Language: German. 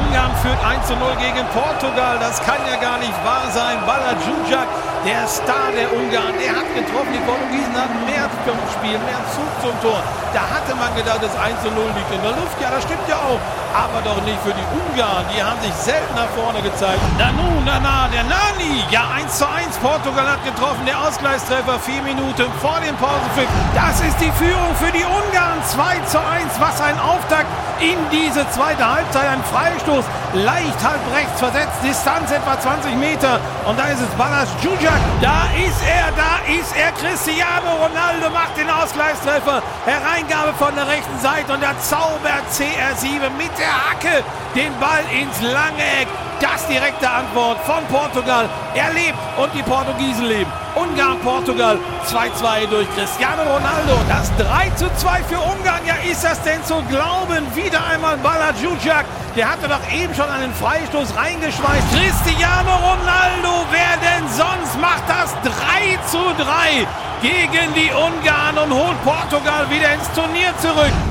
Ungarn führt 1:0 gegen Portugal. Das kann ja gar nicht wahr sein. Bala Djudjak, der Star der Ungarn, der hat getroffen. Die Portugiesen hatten mehr zum Spiel, mehr Zug zum Tor. Da hatte man gedacht, das 1:0 liegt in der Luft. Ja, das stimmt ja auch. Aber doch nicht für die Ungarn. Die haben sich selten nach vorne gezeigt. Nana, der Nani. Ja, 1:1. Portugal hat getroffen. Der Ausgleichstreffer 4 Minuten vor dem Pausenpfiff. Das ist die Führung für die Ungarn. 2:1. Was ein Auftakt in diese zweite Halbzeit. Ein Freistoß. Leicht halb rechts versetzt. Distanz etwa 20 Meter. Und da ist es Bala Djudjak. Da ist er. Cristiano Ronaldo macht den Ausgleichstreffer. Hereingabe von der rechten Seite. Und der zaubert CR7 mit der Hacke den Ball ins lange Eck. Das direkte Antwort von Portugal. Er lebt und die Portugiesen leben. Ungarn-Portugal 2:2 durch Cristiano Ronaldo. Das 3:2 für Ungarn. Ja, ist das denn zu glauben? Wieder einmal Bala Djudjak. Der hatte doch eben schon einen Freistoß reingeschweißt. Cristiano Ronaldo, wer denn sonst, macht das 3:3 gegen die Ungarn und holt Portugal wieder ins Turnier zurück.